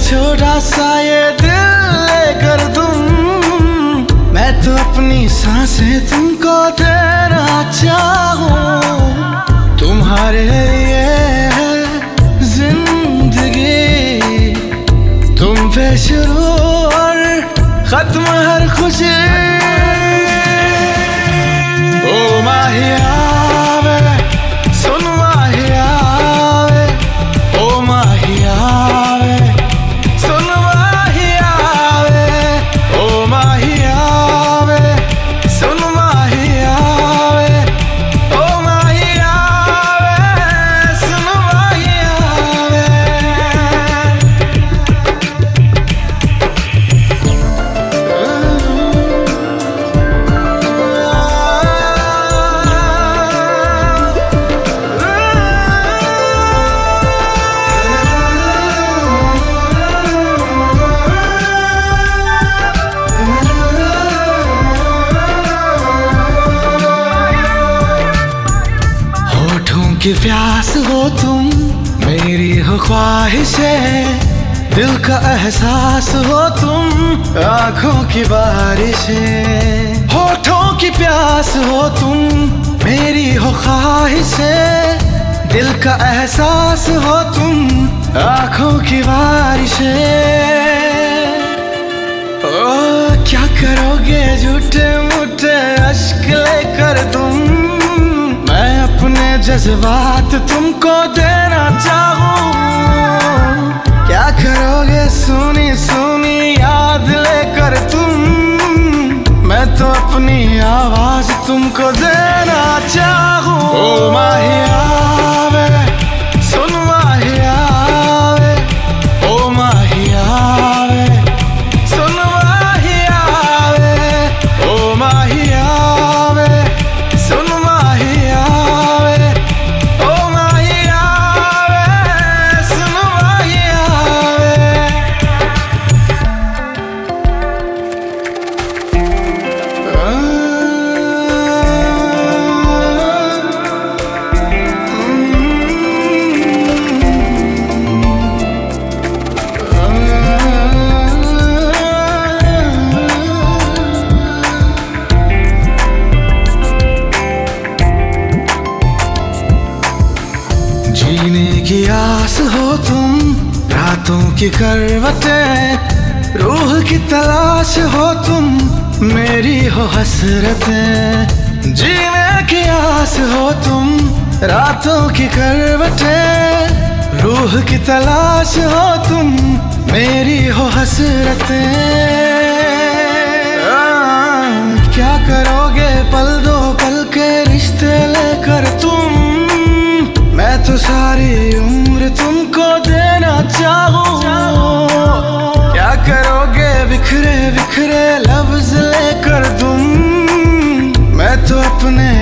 छोटा सा ये दिल लेकर तुम, मैं तो अपनी सांसें तुमको देना चाहूं। तुम्हारे लिए है जिंदगी, तुम पे शुरू और खत्म हर खुशी। ओ माहिया वे सुन माहिया वे, ओ माहिया वे सुन माहिया वे, ओ माहिया वे सुन माहिया वे, ओ माहिया वे सुन माहिया वे। की प्यास हो तुम, मेरी हो ख्वाहिशें, दिल का एहसास हो तुम, आंखों की बारिशें। होठों की प्यास हो तुम, मेरी हो ख्वाहिशें, दिल का एहसास हो तुम, आंखों की बारिशें। ओ क्या करोगे झूठे मूठे अश्क लेकर तुम, मैं अपने जज्बात तुमको देना चाहूं। क्या करोगे सुनी सुनी याद लेकर तुम, मैं तो अपनी आवाज तुमको देना चाहूं। ओ माहिया वे सुन माहिया वे, ओ माहिया वे सुन माहिया वे, ओ माहिया वे सुन माहिया वे, ओ माहिया वे सुन माहिया वे। जीने की आस हो तुम, रातों की करवटें, रूह की तलाश हो तुम, मेरी हो हसरतें। जीने की आस हो तुम, रातों की करवटें, रूह की तलाश हो तुम, मेरी हो हसरतें। क्या करोगे पल दो पल के रिश्ते लेकर तुम, मैं तो सारी उम्र तुमको देना चाहूं। क्या करोगे बिखरे बिखरे लफ्ज लेकर तुम, मैं तो अपने